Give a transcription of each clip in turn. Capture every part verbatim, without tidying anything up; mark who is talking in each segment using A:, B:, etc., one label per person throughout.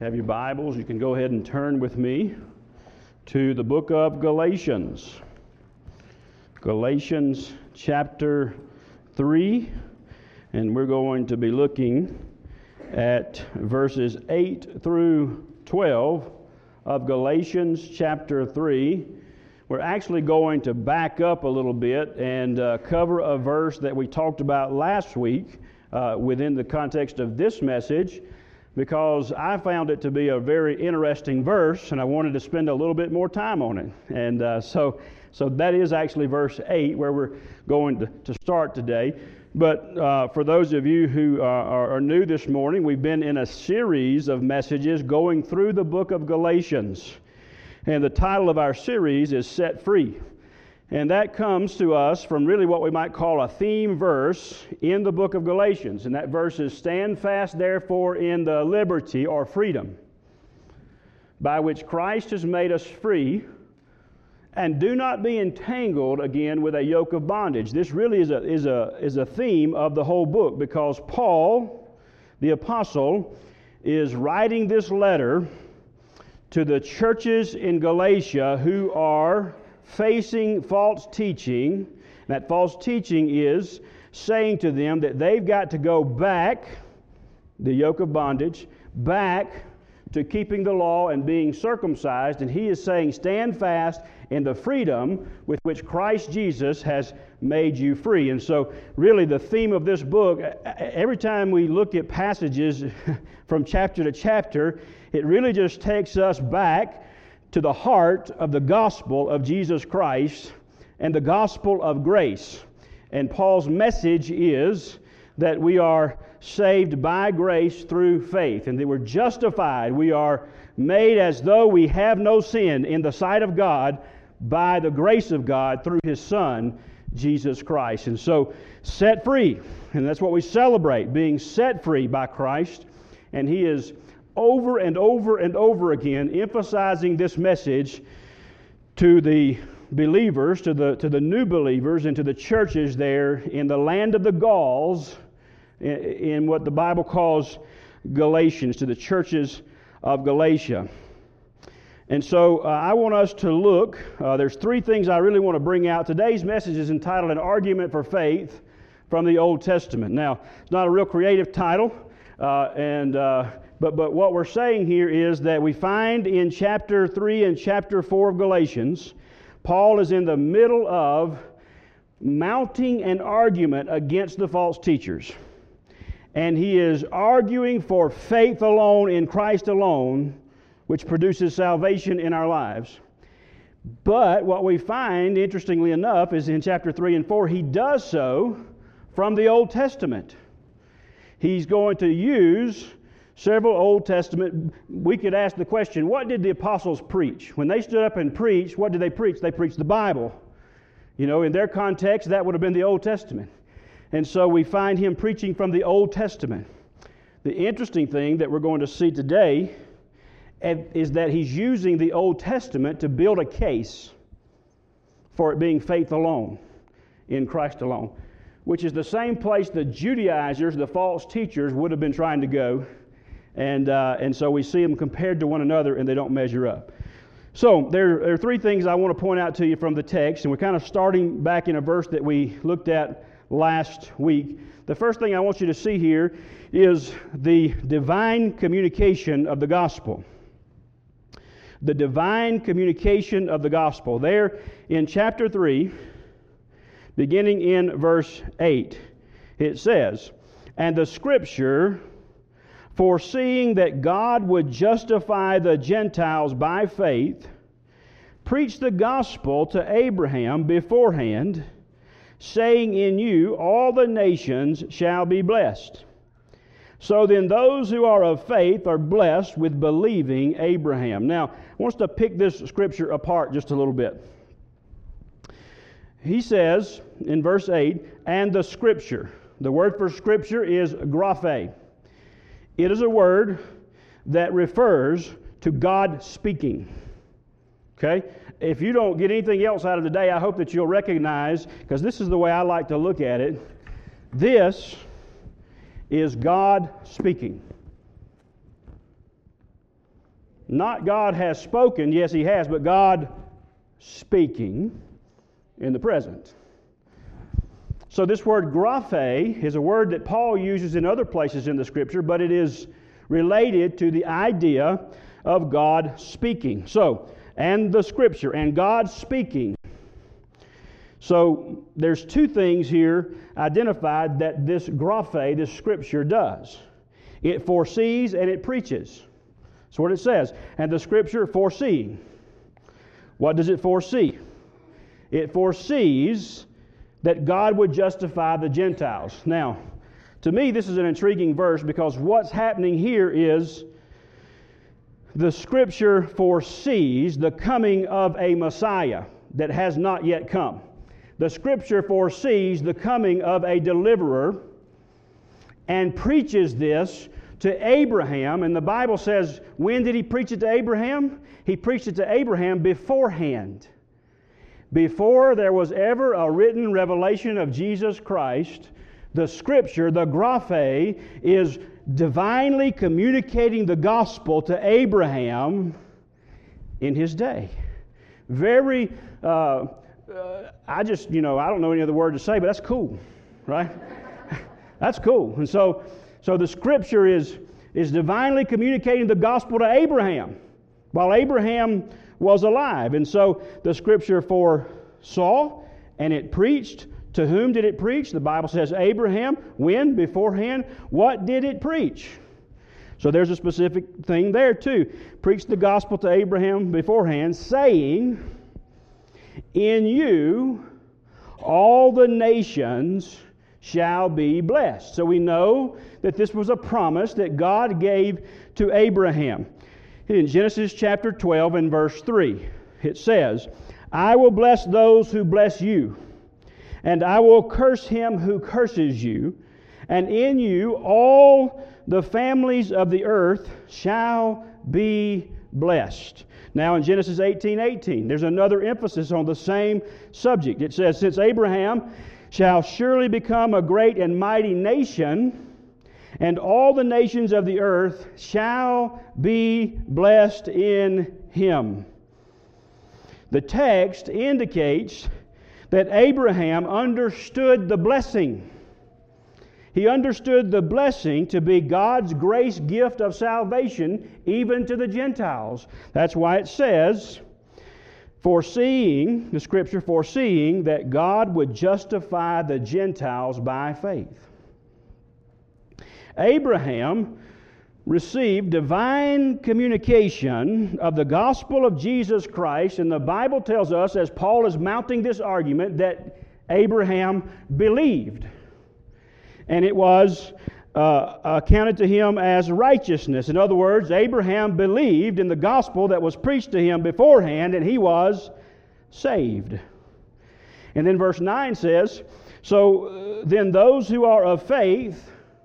A: Have your Bibles, you can go ahead and turn with me to the book of Galatians. Galatians chapter three, and we're going to be looking at verses eight through twelve of Galatians chapter three. We're actually going to back up a little bit and uh, cover a verse that we talked about last week uh, within the context of this message, because I found it to be a very interesting verse, and I wanted to spend a little bit more time on it. And uh, so so that is actually verse eight, where we're going to, to start today. But uh, for those of you who are, are new this morning, we've been in a series of messages going through the book of Galatians. And the title of our series is Set Free. And that comes to us from really what we might call a theme verse in the book of Galatians. And that verse is, "Stand fast, therefore, in the liberty," or freedom, "by which Christ has made us free, and do not be entangled again with a yoke of bondage." This really is a, is a, is a theme of the whole book, because Paul, the apostle, is writing this letter to the churches in Galatia who are facing false teaching. That false teaching is saying to them that they've got to go back, the yoke of bondage, back to keeping the law and being circumcised. And he is saying, stand fast in the freedom with which Christ Jesus has made you free. And so really the theme of this book, every time we look at passages from chapter to chapter, it really just takes us back to the heart of the gospel of Jesus Christ and the gospel of grace. And Paul's message is that we are saved by grace through faith, and that we're justified. We are made as though we have no sin in the sight of God by the grace of God through His Son, Jesus Christ. And so, set free, and that's what we celebrate, being set free by Christ. And He is over and over and over again emphasizing this message to the believers, to the to the new believers, and to the churches there in the land of the Gauls, in, in what the Bible calls Galatians, to the churches of Galatia. And so uh, I want us to look, uh, there's three things I really want to bring out. Today's message is entitled An Argument for Faith from the Old Testament. Now, it's not a real creative title, uh, and uh, But but what we're saying here is that we find in chapter three and chapter four of Galatians, Paul is in the middle of mounting an argument against the false teachers. And he is arguing for faith alone in Christ alone, which produces salvation in our lives. But what we find, interestingly enough, is in chapter three and four, he does so from the Old Testament. He's going to use several Old Testament. We could ask the question, what did the apostles preach? When they stood up and preached, what did they preach? They preached the Bible. You know, in their context, that would have been the Old Testament. And so we find him preaching from the Old Testament. The interesting thing that we're going to see today is that he's using the Old Testament to build a case for it being faith alone, in Christ alone, which is the same place the Judaizers, the false teachers, would have been trying to go. And uh, and so we see them compared to one another, and they don't measure up. So there, there are three things I want to point out to you from the text, and we're kind of starting back in a verse that we looked at last week. The first thing I want you to see here is the divine communication of the gospel. The divine communication of the gospel. There in chapter three, beginning in verse eight, it says, "And the Scripture, foreseeing that God would justify the Gentiles by faith, preached the gospel to Abraham beforehand, saying, in you all the nations shall be blessed. So then those who are of faith are blessed with believing Abraham." Now, I want us to pick this scripture apart just a little bit. He says in verse eight, "And the Scripture." The word for Scripture is graphe. It is a word that refers to God speaking. Okay? If you don't get anything else out of the day, I hope that you'll recognize, because this is the way I like to look at it, this is God speaking. Not God has spoken, yes He has, but God speaking in the present. So this word graphe is a word that Paul uses in other places in the Scripture, but it is related to the idea of God speaking. So, and the Scripture, and God speaking. So there's two things here identified that this graphe, this Scripture, does. It foresees and it preaches. That's what it says. And the Scripture foreseeing. What does it foresee? It foresees that God would justify the Gentiles. Now, to me, this is an intriguing verse because what's happening here is the Scripture foresees the coming of a Messiah that has not yet come. The Scripture foresees the coming of a deliverer and preaches this to Abraham. And the Bible says, when did He preach it to Abraham? He preached it to Abraham beforehand. Before there was ever a written revelation of Jesus Christ, the Scripture, the graphe, is divinely communicating the gospel to Abraham in his day. Very, uh, uh, I just, you know, I don't know any other word to say, but that's cool, right? That's cool. And so, so the Scripture is, is divinely communicating the gospel to Abraham while Abraham was alive. And so the Scripture foresaw and it preached. To whom did it preach? The Bible says Abraham. When? Beforehand. What did it preach? So there's a specific thing there too. Preach the gospel to Abraham beforehand, saying, in you all the nations shall be blessed. So we know that this was a promise that God gave to Abraham. In Genesis chapter twelve and verse three, it says, I will bless those who bless you, and I will curse him who curses you, and in you all the families of the earth shall be blessed. Now in Genesis eighteen eighteen, there's another emphasis on the same subject. It says, since Abraham shall surely become a great and mighty nation, and all the nations of the earth shall be blessed in him. The text indicates that Abraham understood the blessing. He understood the blessing to be God's grace gift of salvation even to the Gentiles. That's why it says, foreseeing, the Scripture foreseeing that God would justify the Gentiles by faith. Abraham received divine communication of the gospel of Jesus Christ, and the Bible tells us, as Paul is mounting this argument, that Abraham believed. And it was uh, accounted to him as righteousness. In other words, Abraham believed in the gospel that was preached to him beforehand, and he was saved. And then verse nine says, so uh, then those who are of faith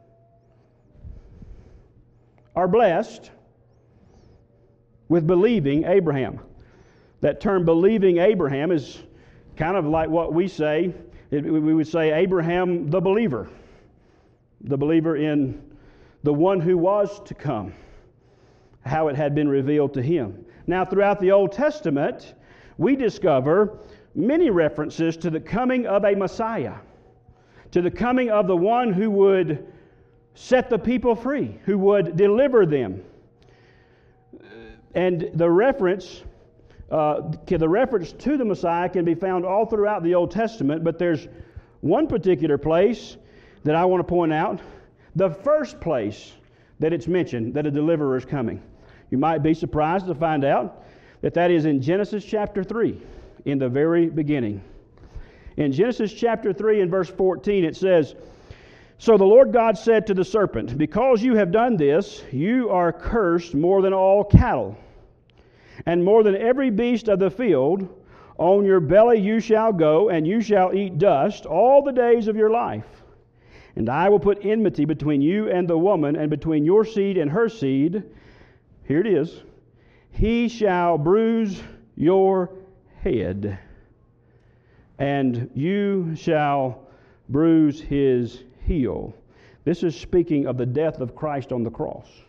A: are blessed with believing Abraham. That term believing Abraham is kind of like what we say. It, we would say Abraham the believer. The believer in the one who was to come. How it had been revealed to him. Now throughout the Old Testament, we discover many references to the coming of a Messiah. To the coming of the one who would set the people free, who would deliver them. And the reference, uh, the reference to the Messiah can be found all throughout the Old Testament, but there's one particular place that I want to point out. The first place that it's mentioned that a deliverer is coming. You might be surprised to find out that that is in Genesis chapter three, in the very beginning. In Genesis chapter three and verse fourteen it says, so the Lord God said to the serpent, because you have done this, you are cursed more than all cattle, and more than every beast of the field. On your belly you shall go, and you shall eat dust all the days of your life. And I will put enmity between you and the woman, and between your seed and her seed. Here it is. He shall bruise your head, and you shall bruise his heel. This is speaking of the death of Christ on the cross.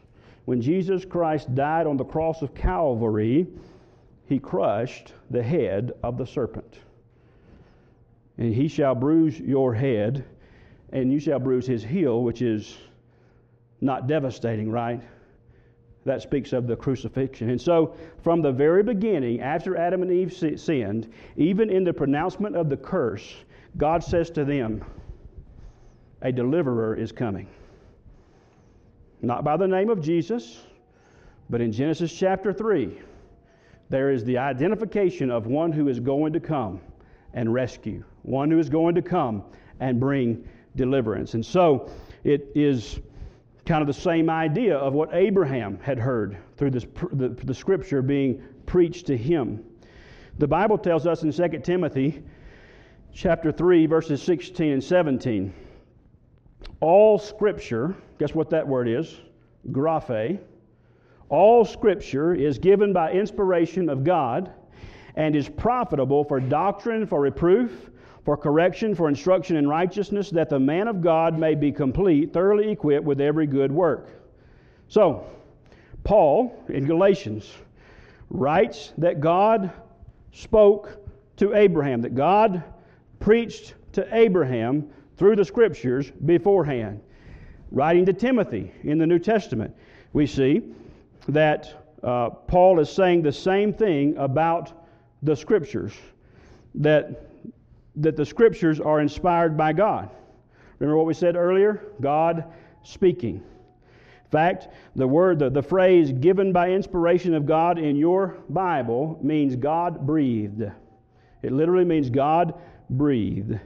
A: when Jesus Christ died on the cross of Calvary, he crushed the head of the serpent. And he shall bruise your head, and you shall bruise his heel, which is not devastating, right? That speaks of the crucifixion. And so, from the very beginning, after Adam and Eve sinned, even in the pronouncement of the curse, God says to them, a deliverer is coming. Not by the name of Jesus, but in Genesis chapter three, there is the identification of one who is going to come and rescue, one who is going to come and bring deliverance. And so, it is kind of the same idea of what Abraham had heard through this, the, the Scripture being preached to him. The Bible tells us in Second Timothy chapter three, verses sixteen and seventeen, all Scripture, guess what that word is? Graphe. All Scripture is given by inspiration of God and is profitable for doctrine, for reproof, for correction, for instruction in righteousness, that the man of God may be complete, thoroughly equipped with every good work. So, Paul, in Galatians, writes that God spoke to Abraham, that God preached to Abraham through the Scriptures beforehand. Writing to Timothy in the New Testament, we see that uh, Paul is saying the same thing about the Scriptures, that that the Scriptures are inspired by God. Remember what we said earlier? God speaking. In fact, the word, the, the phrase given by inspiration of God in your Bible means God breathed. It literally means God breathed.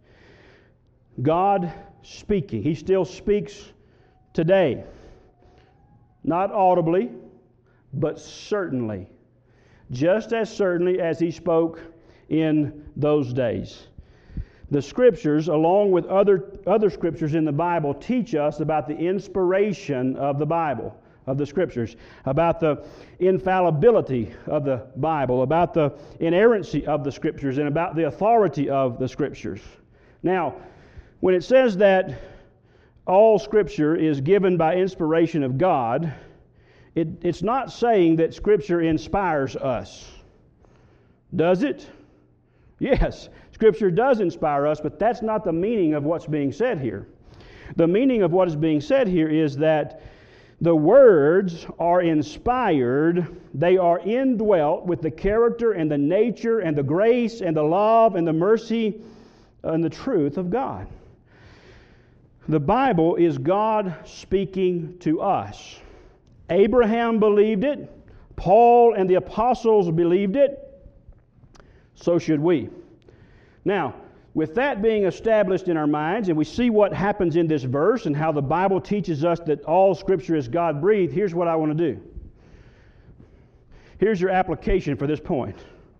A: God speaking. He still speaks today. Not audibly, but certainly. Just as certainly as He spoke in those days. The Scriptures, along with other, other Scriptures in the Bible, teach us about the inspiration of the Bible, of the Scriptures, about the infallibility of the Bible, about the inerrancy of the Scriptures, and about the authority of the Scriptures. Now, when it says that all Scripture is given by inspiration of God, it, it's not saying that Scripture inspires us. Does it? Yes, Scripture does inspire us, but that's not the meaning of what's being said here. The meaning of what is being said here is that the words are inspired, they are indwelt with the character and the nature and the grace and the love and the mercy and the truth of God. The Bible is God speaking to us. Abraham believed it. Paul and the apostles believed it. So should we. Now, with that being established in our minds, and we see what happens in this verse and how the Bible teaches us that all Scripture is God-breathed, here's what I want to do. Here's your application for this point.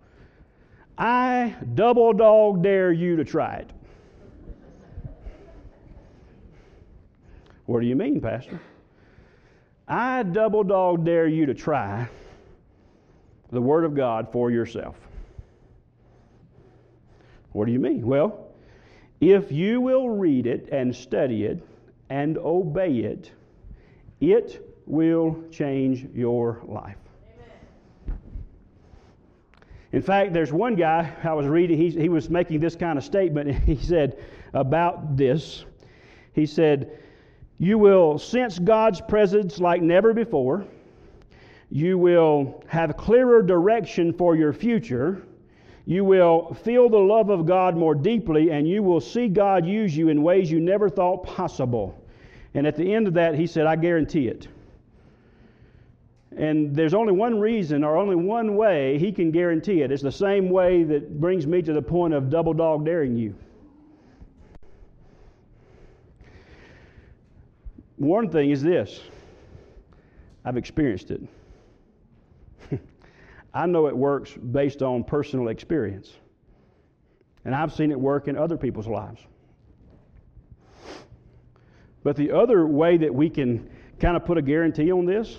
A: I double dog dare you to try it. What do you mean, Pastor? I double dog dare you to try the Word of God for yourself. What do you mean? Well, if you will read it and study it and obey it, it will change your life. Amen. In fact, there's one guy I was reading, he, he was making this kind of statement, and he said about this, he said, you will sense God's presence like never before. You will have clearer direction for your future. You will feel the love of God more deeply, and you will see God use you in ways you never thought possible. And at the end of that, he said, I guarantee it. And there's only one reason or only one way he can guarantee it. It's the same way that brings me to the point of double dog daring you. One thing is this. I've experienced it. I know it works based on personal experience. And I've seen it work in other people's lives. But the other way that we can kind of put a guarantee on this,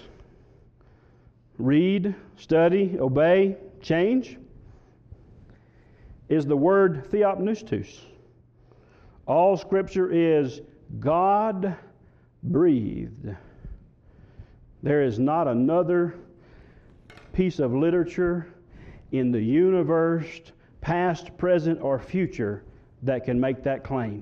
A: read, study, obey, change, is the word theopneustos. All Scripture is God-breathed. There is not another piece of literature in the universe, past, present, or future, that can make that claim.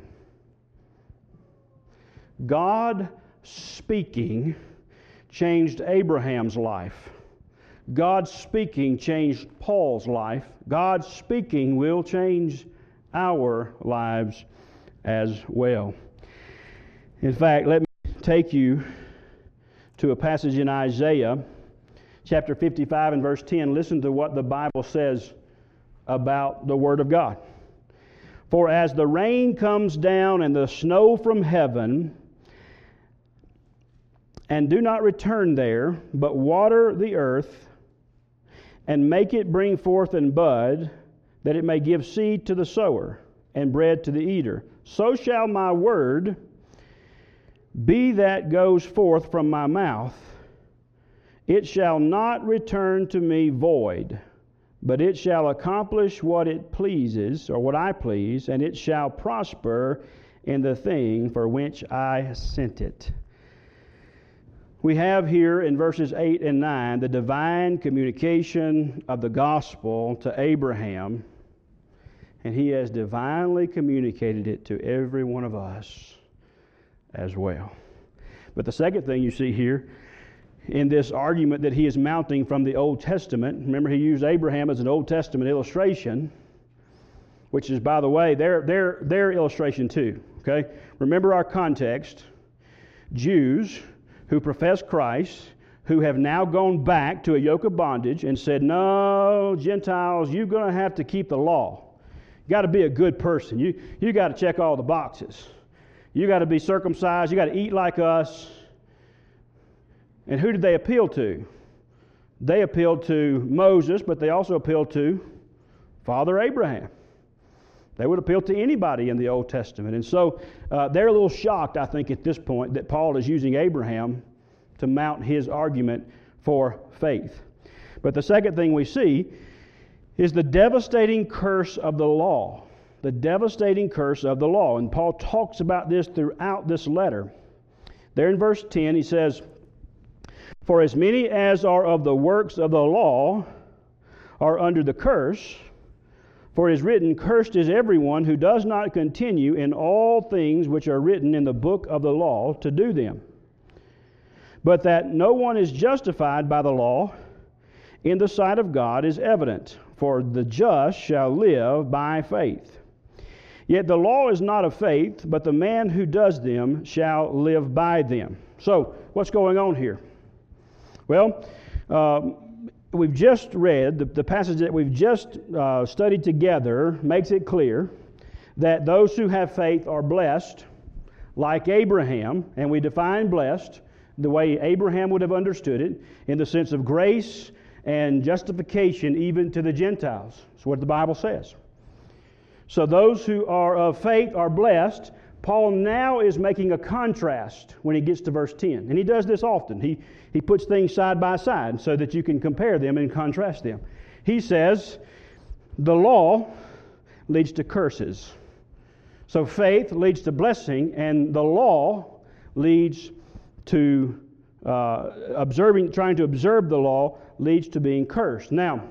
A: God speaking changed Abraham's life. God speaking changed Paul's life. God speaking will change our lives as well. In fact, let me take you to a passage in Isaiah chapter fifty-five and verse ten. Listen to what the Bible says about the Word of God. For as the rain comes down and the snow from heaven, and do not return there, but water the earth, and make it bring forth and bud, that it may give seed to the sower, and bread to the eater, so shall my word be that goes forth from my mouth. It shall not return to me void, but it shall accomplish what it pleases, or what I please, and it shall prosper in the thing for which I sent it. We have here in verses eight and nine the divine communication of the gospel to Abraham, and he has divinely communicated it to every one of us as well. But the second thing you see here in this argument that he is mounting from the Old Testament, remember he used Abraham as an Old Testament illustration, which is, by the way, their, their, their illustration too. Okay? Remember our context. Jews who profess Christ, who have now gone back to a yoke of bondage and said, no, Gentiles, you're going to have to keep the law. You got to be a good person. You, you got to check all the boxes. You got to be circumcised. You got to eat like us. And who did they appeal to? They appealed to Moses, but they also appealed to Father Abraham. They would appeal to anybody in the Old Testament. And so uh, they're a little shocked, I think, at this point that Paul is using Abraham to mount his argument for faith. But the second thing we see is the devastating curse of the law. The devastating curse of the law. And Paul talks about this throughout this letter. There in verse ten, he says, for as many as are of the works of the law are under the curse, for it is written, cursed is everyone who does not continue in all things which are written in the book of the law to do them. But that no one is justified by the law in the sight of God is evident, for the just shall live by faith. Yet the law is not of faith, but the man who does them shall live by them. So, what's going on here? Well, um, we've just read, the, the passage that we've just uh, studied together makes it clear that those who have faith are blessed, like Abraham, and we define blessed the way Abraham would have understood it, in the sense of grace and justification even to the Gentiles. That's what the Bible says. So those who are of faith are blessed. Paul now is making a contrast when he gets to verse ten. And he does this often. He, he puts things side by side so that you can compare them and contrast them. He says, the law leads to curses. So faith leads to blessing, and the law leads to uh, observing, trying to observe the law leads to being cursed. Now,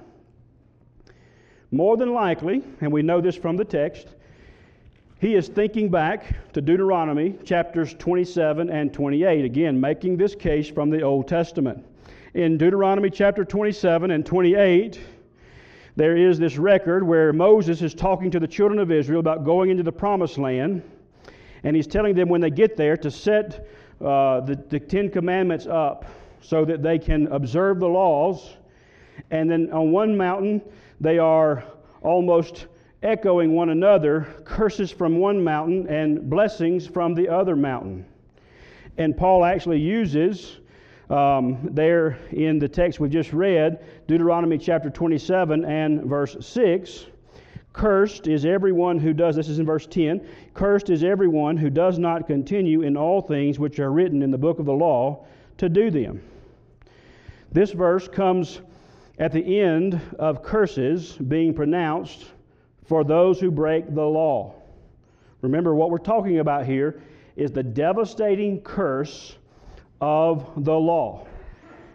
A: more than likely, and we know this from the text, he is thinking back to Deuteronomy chapters twenty-seven and twenty-eight, again, making this case from the Old Testament. In Deuteronomy chapter twenty-seven and twenty-eight, there is this record where Moses is talking to the children of Israel about going into the Promised Land, and he's telling them when they get there to set uh, the, the Ten Commandments up so that they can observe the laws. And then on one mountain, they are almost echoing one another, curses from one mountain and blessings from the other mountain. And Paul actually uses, um, there in the text we just read, Deuteronomy chapter twenty-seven and verse six, cursed is everyone who does, this is in verse ten, cursed is everyone who does not continue in all things which are written in the book of the law to do them. This verse comes at the end of curses being pronounced for those who break the law. Remember, what we're talking about here is the devastating curse of the law.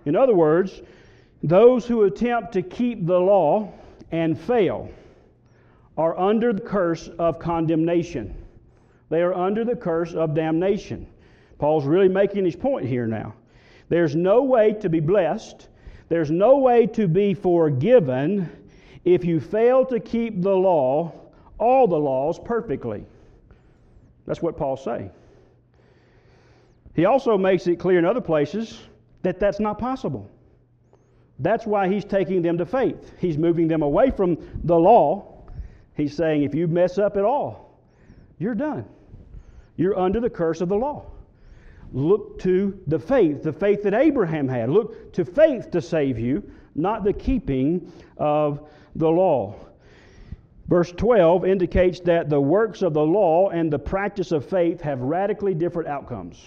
A: In other words, those who attempt to keep the law and fail are under the curse of condemnation. They are under the curse of damnation. Paul's really making his point here now. There's no way to be blessed. There's no way to be forgiven if you fail to keep the law, all the laws, perfectly. That's what Paul's saying. He also makes it clear in other places that that's not possible. That's why he's taking them to faith. He's moving them away from the law. He's saying if you mess up at all, you're done. You're under the curse of the law. Look to the faith, the faith that Abraham had. Look to faith to save you, not the keeping of the law. Verse twelve indicates that the works of the law and the practice of faith have radically different outcomes.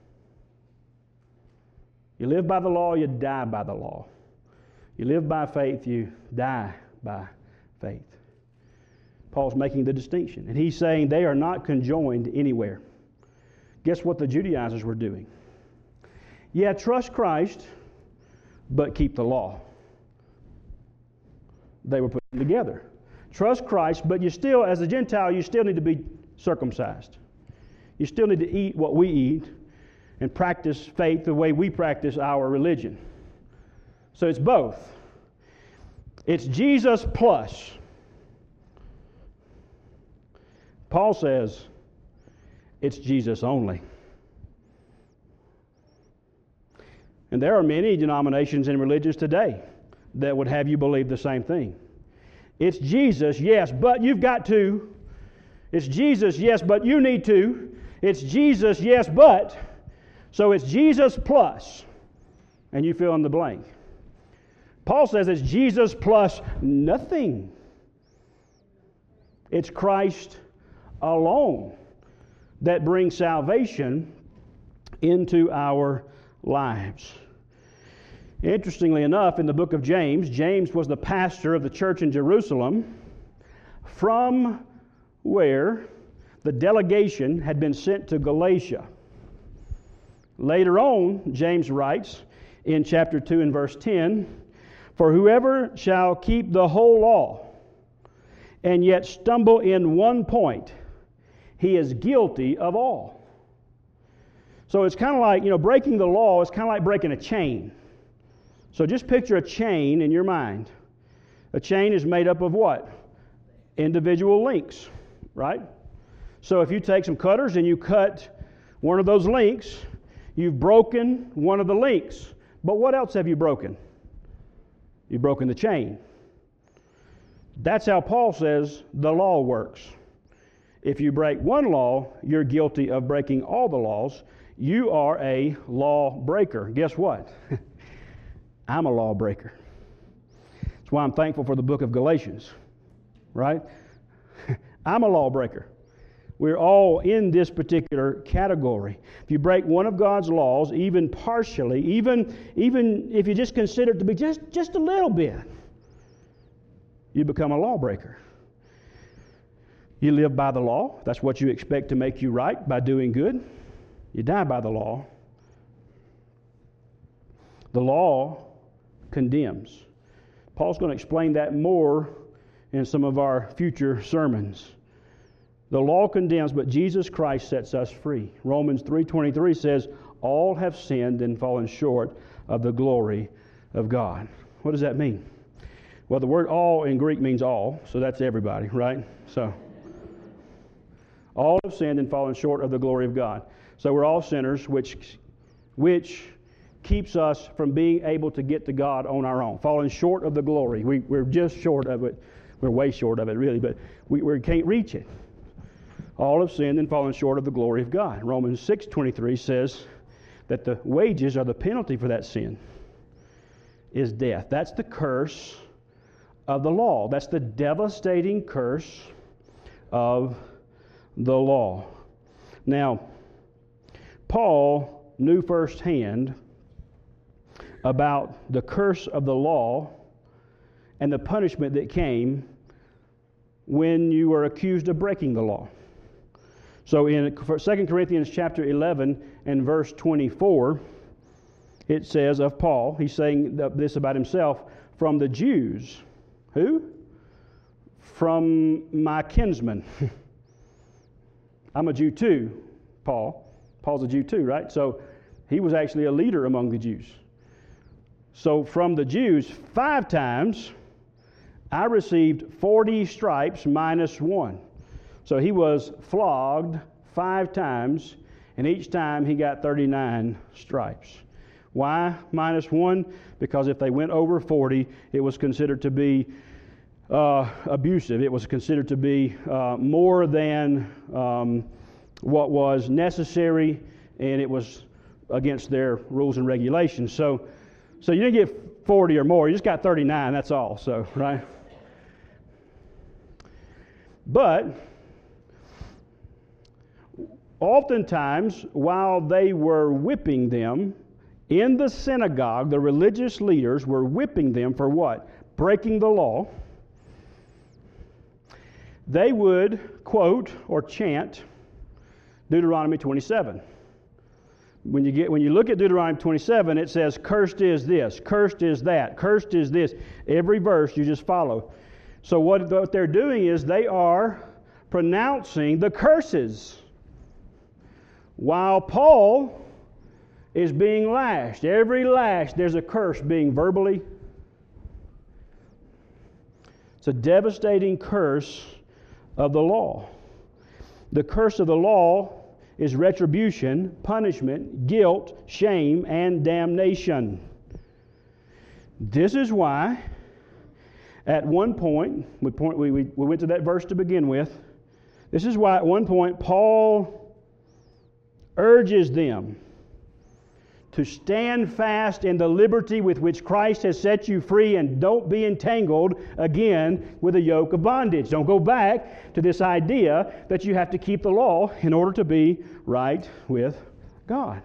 A: You live by the law, you die by the law. You live by faith, you die by faith. Paul's making the distinction. And he's saying they are not conjoined anywhere. Guess what the Judaizers were doing? Yeah, trust Christ, but keep the law. They were putting them together. Trust Christ, but you still, as a Gentile, you still need to be circumcised. You still need to eat what we eat and practice faith the way we practice our religion. So it's both. It's Jesus plus. Paul says it's Jesus only. And there are many denominations and religions today that would have you believe the same thing. It's Jesus, yes, but you've got to. It's Jesus, yes, but you need to. It's Jesus, yes, but. So it's Jesus plus. And you fill in the blank. Paul says it's Jesus plus nothing. It's Christ alone that brings salvation into our lives. Interestingly enough, in the book of James, James was the pastor of the church in Jerusalem, from where the delegation had been sent to Galatia. Later on, James writes in chapter two and verse ten, "For whoever shall keep the whole law and yet stumble in one point, he is guilty of all." So it's kind of like, you know, breaking the law is kind of like breaking a chain. So just picture a chain in your mind. A chain is made up of what? Individual links, right? So if you take some cutters and you cut one of those links, you've broken one of the links. But what else have you broken? You've broken the chain. That's how Paul says the law works. If you break one law, you're guilty of breaking all the laws. You are a law breaker. Guess what? I'm a lawbreaker. That's why I'm thankful for the book of Galatians, right? I'm a lawbreaker. We're all in this particular category. If you break one of God's laws, even partially, even, even if you just consider it to be just, just a little bit, you become a lawbreaker. You live by the law. That's what you expect to make you right by doing good. You die by the law. The law condemns. Paul's going to explain that more in some of our future sermons. The law condemns, but Jesus Christ sets us free. Romans three twenty-three says, "All have sinned and fallen short of the glory of God." What does that mean? Well, the word all in Greek means all, so that's everybody, right? So, all have sinned and fallen short of the glory of God. So we're all sinners, which, which keeps us from being able to get to God on our own. Falling short of the glory. We, we're just short of it. We're way short of it, really, but we, we can't reach it. All have sinned and fallen short of the glory of God. Romans six twenty-three says that the wages or the penalty for that sin is death. That's the curse of the law. That's the devastating curse of the law. Now, Paul knew firsthand about the curse of the law and the punishment that came when you were accused of breaking the law. So in Second Corinthians chapter eleven and verse twenty-four, it says of Paul, he's saying this about himself, from the Jews. Who? From my kinsmen. I'm a Jew too, Paul. Paul's a Jew too, right? So he was actually a leader among the Jews. So from the Jews, five times, I received forty stripes minus one. So he was flogged five times, and each time he got thirty-nine stripes. Why minus one? Because if they went over forty, it was considered to be uh, abusive. It was considered to be uh, more than um, what was necessary, and it was against their rules and regulations. So, so you didn't get forty or more. You just got thirty-nine. That's all. So, right? But oftentimes, while they were whipping them in the synagogue, the religious leaders were whipping them for what? Breaking the law. They would quote or chant Deuteronomy twenty-seven. When you get when you look at Deuteronomy twenty-seven, it says, "Cursed is this, cursed is that, cursed is this." Every verse you just follow. So what, what they're doing is they are pronouncing the curses, while Paul is being lashed. Every lash, there's a curse being verbally. It's a devastating curse of the law. The curse of the law is retribution, punishment, guilt, shame, and damnation. This is why, at one point, we, point we, we, we went to that verse to begin with, this is why at one point Paul urges them to stand fast in the liberty with which Christ has set you free, and don't be entangled again with a yoke of bondage. Don't go back to this idea that you have to keep the law in order to be right with God.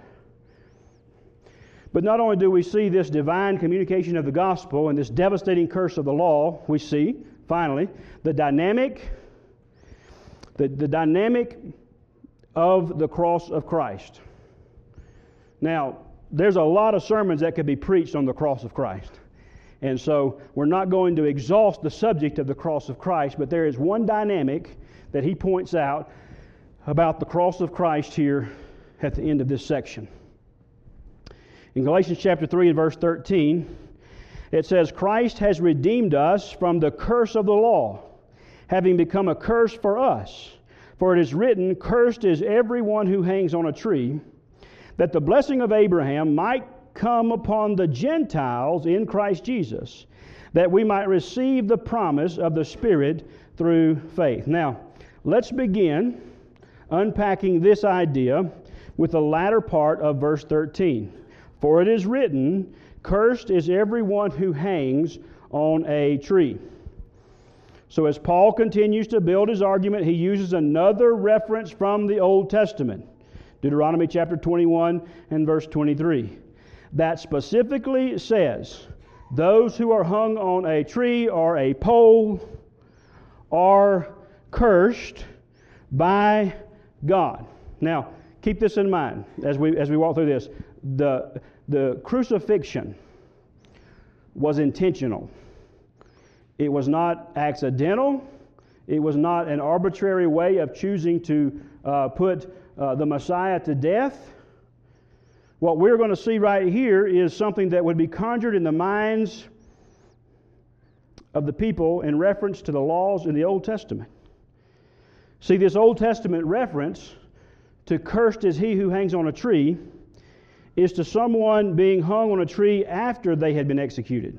A: But not only do we see this divine communication of the gospel and this devastating curse of the law, we see, finally, the dynamic, the, the dynamic of the cross of Christ. Now, there's a lot of sermons that could be preached on the cross of Christ. And so we're not going to exhaust the subject of the cross of Christ, but there is one dynamic that he points out about the cross of Christ here at the end of this section. In Galatians chapter three and verse thirteen, it says, "Christ has redeemed us from the curse of the law, having become a curse for us. For it is written, 'Cursed is everyone who hangs on a tree,' that the blessing of Abraham might come upon the Gentiles in Christ Jesus, that we might receive the promise of the Spirit through faith." Now, let's begin unpacking this idea with the latter part of verse thirteen. "For it is written, 'Cursed is everyone who hangs on a tree.'" So as Paul continues to build his argument, he uses another reference from the Old Testament. Deuteronomy chapter twenty-one and verse twenty-three. That specifically says, those who are hung on a tree or a pole are cursed by God. Now, keep this in mind as we as we walk through this. The, the crucifixion was intentional. It was not accidental. It was not an arbitrary way of choosing to uh, put uh, the Messiah to death. What we're going to see right here is something that would be conjured in the minds of the people in reference to the laws in the Old Testament. See, this Old Testament reference to "cursed is he who hangs on a tree" is to someone being hung on a tree after they had been executed.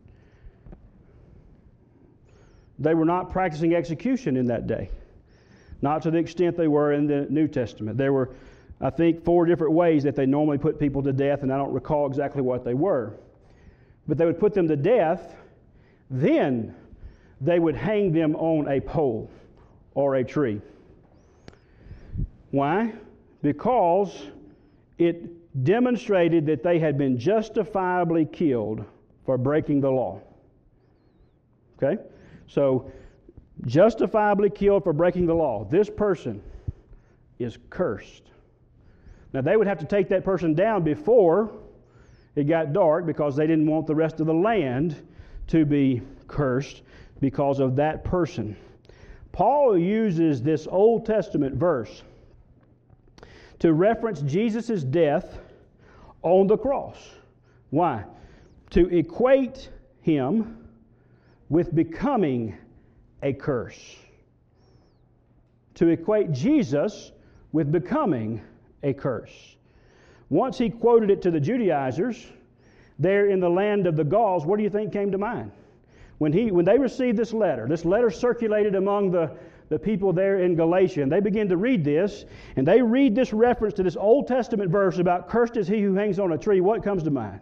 A: They were not practicing execution in that day, not to the extent they were in the New Testament. There were, I think, four different ways that they normally put people to death, and I don't recall exactly what they were. But they would put them to death, then they would hang them on a pole or a tree. Why? Because it demonstrated that they had been justifiably killed for breaking the law. Okay? So, justifiably killed for breaking the law. This person is cursed. Now, they would have to take that person down before It got dark because they didn't want the rest of the land to be cursed because of that person. Paul uses this Old Testament verse to reference Jesus' death on the cross. Why? To equate him with becoming a curse. To equate Jesus with becoming a curse. Once he quoted it to the Judaizers there in the land of the Gauls, what do you think came to mind? When he, when they received this letter, this letter circulated among the, the people there in Galatia, and they begin to read this, and they read this reference to this Old Testament verse about cursed is he who hangs on a tree, what comes to mind?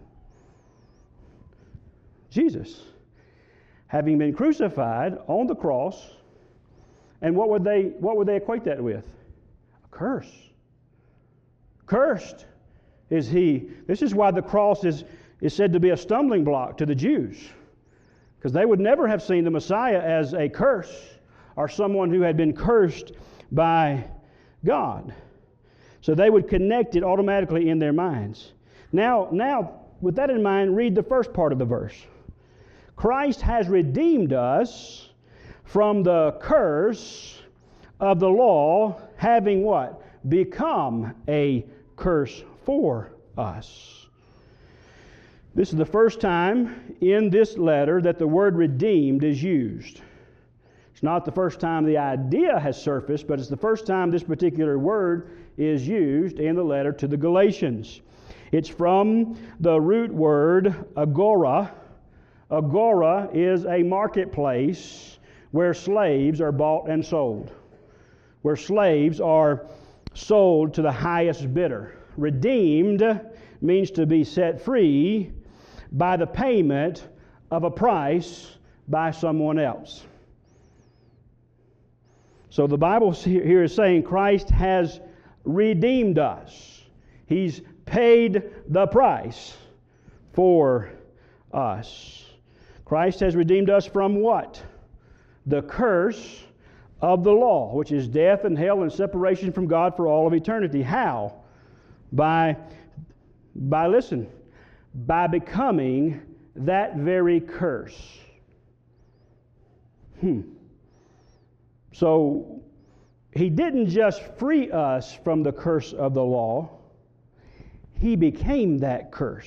A: Jesus. Having been crucified on the cross, and what would they, what would they equate that with? A curse. Cursed is he. This is why the cross is, is said to be a stumbling block to the Jews. Because they would never have seen the Messiah as a curse or someone who had been cursed by God. So they would connect it automatically in their minds. Now, now, with that in mind, read the first part of the verse. Christ has redeemed us from the curse of the law, having what? Become a curse for us. This is the first time in this letter that the word redeemed is used. It's not the first time the idea has surfaced, but it's the first time this particular word is used in the letter to the Galatians. It's from the root word agora. Agora is a marketplace where slaves are bought and sold, where slaves are sold to the highest bidder. Redeemed means to be set free by the payment of a price by someone else. So the Bible here is saying Christ has redeemed us. He's paid the price for us. Christ has redeemed us from what? The curse of the law, which is death and hell and separation from God for all of eternity. How? By, by listen, by becoming that very curse. Hmm. So, He didn't just free us from the curse of the law, He became that curse.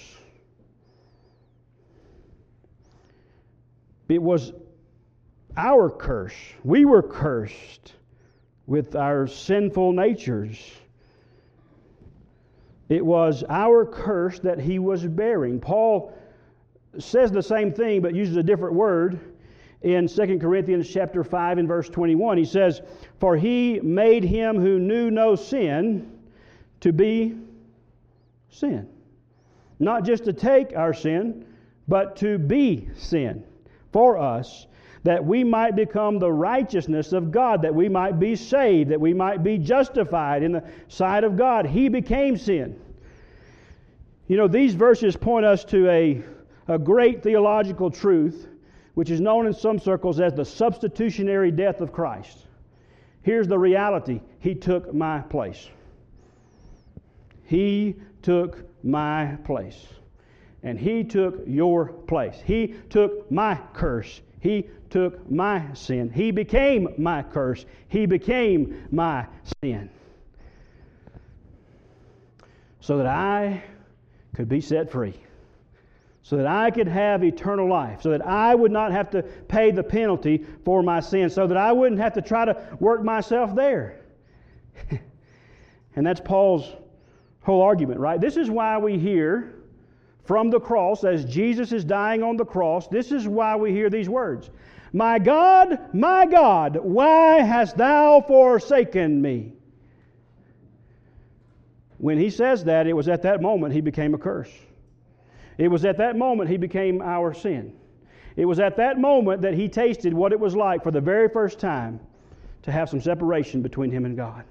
A: It was our curse. We were cursed with our sinful natures. It was our curse that He was bearing. Paul says the same thing but uses a different word in Second Corinthians chapter five and verse twenty-one. He says, "For He made Him who knew no sin to be sin." Not just to take our sin, but to be sin for us, that we might become the righteousness of God, that we might be saved, that we might be justified in the sight of God. He became sin. You know, these verses point us to a, a great theological truth, which is known in some circles as the substitutionary death of Christ. Here's the reality. He took my place. He took my place. And He took your place. He took my curse. He took my sin. He became my curse. He became my sin. So that I could be set free. So that I could have eternal life. So that I would not have to pay the penalty for my sin. So that I wouldn't have to try to work myself there. And that's Paul's whole argument, right? This is why we hear from the cross, as Jesus is dying on the cross, this is why we hear these words. "My God, my God, why hast thou forsaken me?" When he says that, it was at that moment he became a curse. It was at that moment he became our sin. It was at that moment that he tasted what it was like for the very first time to have some separation between him and God.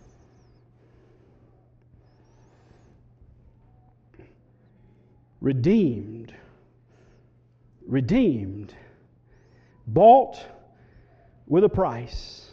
A: Redeemed, redeemed, bought with a price.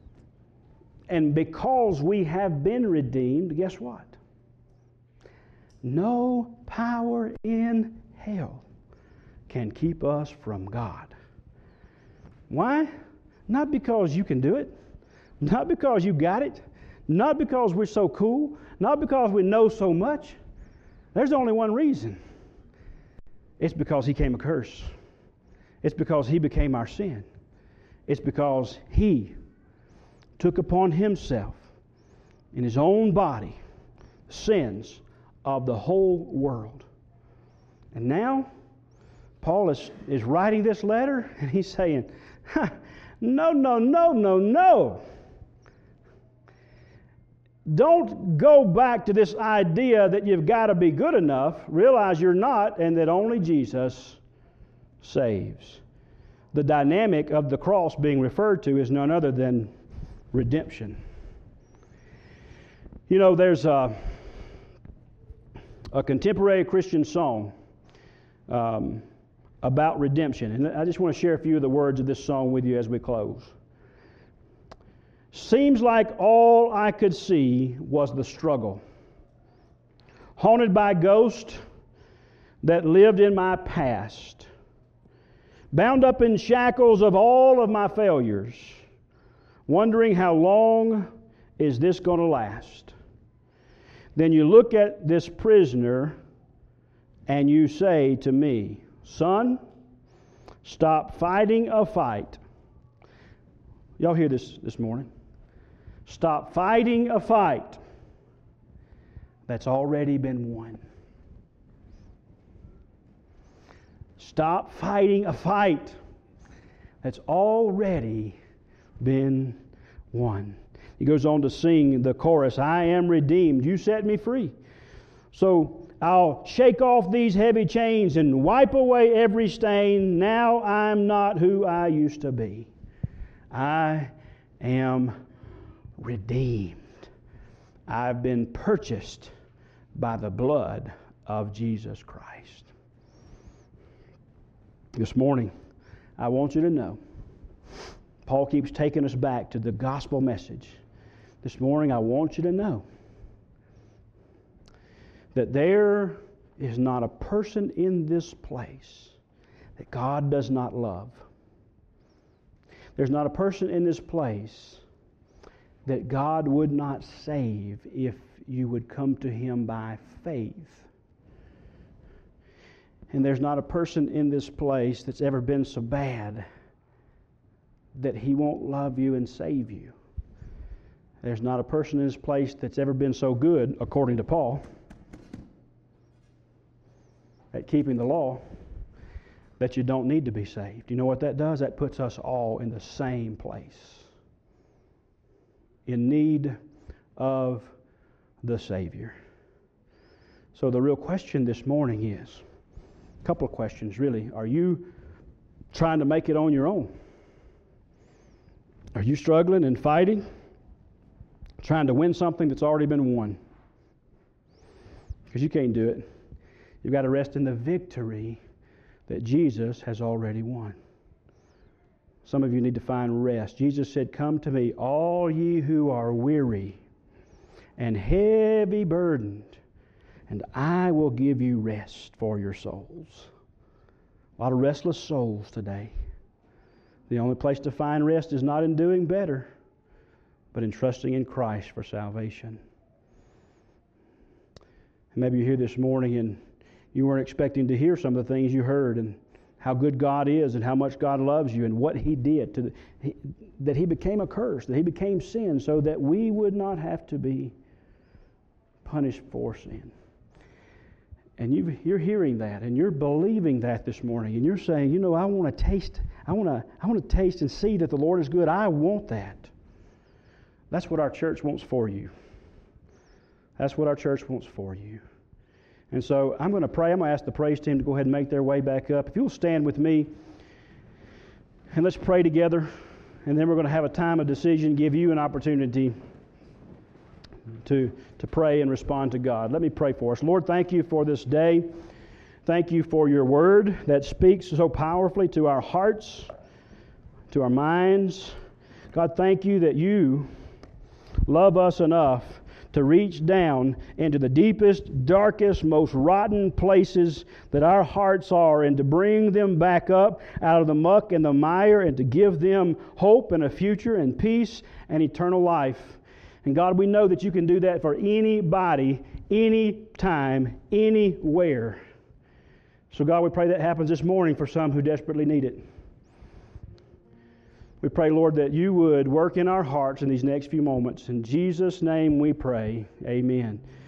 A: And because we have been redeemed, guess what? no power in hell can keep us from God. Why? Not because you can do it, not because you got it, not because we're so cool, not because we know so much. There's only one reason. It's because He came a curse. It's because He became our sin. It's because He took upon Himself in His own body the sins of the whole world. And now, Paul is, is writing this letter, and he's saying, no, no, no, no, no. Don't go back to this idea that you've got to be good enough. Realize you're not, and that only Jesus saves. The dynamic of the cross being referred to is none other than redemption. You know, there's a, a contemporary Christian song um, about redemption. And I just want to share a few of the words of this song with you as we close. Seems like all I could see was the struggle. Haunted by ghosts that lived in my past. Bound up in shackles of all of my failures. Wondering how long is this going to last? Then you look at this prisoner and you say to me, son, stop fighting a fight. Y'all hear this this morning? Stop fighting a fight that's already been won. Stop fighting a fight that's already been won. He goes on to sing the chorus, I am redeemed, you set me free. So I'll shake off these heavy chains and wipe away every stain. Now I'm not who I used to be. I am redeemed. I've been purchased by the blood of Jesus Christ. This morning, I want you to know, Paul keeps taking us back to the gospel message. This morning, I want you to know that there is not a person in this place that God does not love. There's not a person in this place that God would not save if you would come to Him by faith. And there's not a person in this place that's ever been so bad that He won't love you and save you. There's not a person in this place that's ever been so good, according to Paul, at keeping the law, that you don't need to be saved. You know what that does? That puts us all in the same place, in need of the Savior. So the real question this morning is, a couple of questions really. Are you trying to make it on your own? Are you struggling and fighting, trying to win something that's already been won? Because you can't do it. You've got to rest in the victory that Jesus has already won. Some of you need to find rest. Jesus said, come to me, all ye who are weary and heavy burdened, and I will give you rest for your souls. A lot of restless souls today. The only place to find rest is not in doing better, but in trusting in Christ for salvation. And maybe you're here this morning and you weren't expecting to hear some of the things you heard, and how good God is and how much God loves you and what He did, to the, he, that He became a curse, that He became sin so that we would not have to be punished for sin. And you've, you're hearing that and you're believing that this morning, and you're saying, you know, I want to taste, I want to, I want to taste and see that the Lord is good. I want that. That's what our church wants for you. That's what our church wants for you. And so I'm going to pray. I'm going to ask the praise team to go ahead and make their way back up. If you'll stand with me, and let's pray together, and then we're going to have a time of decision, give you an opportunity to, to pray and respond to God. Let me pray for us. Lord, thank you for this day. Thank you for your word that speaks so powerfully to our hearts, to our minds. God, thank you that you love us enough to reach down into the deepest, darkest, most rotten places that our hearts are, and to bring them back up out of the muck and the mire, and to give them hope and a future and peace and eternal life. And God, we know that you can do that for anybody, any time, anywhere. So God, we pray that happens this morning for some who desperately need it. We pray, Lord, that you would work in our hearts in these next few moments. In Jesus' name we pray. Amen.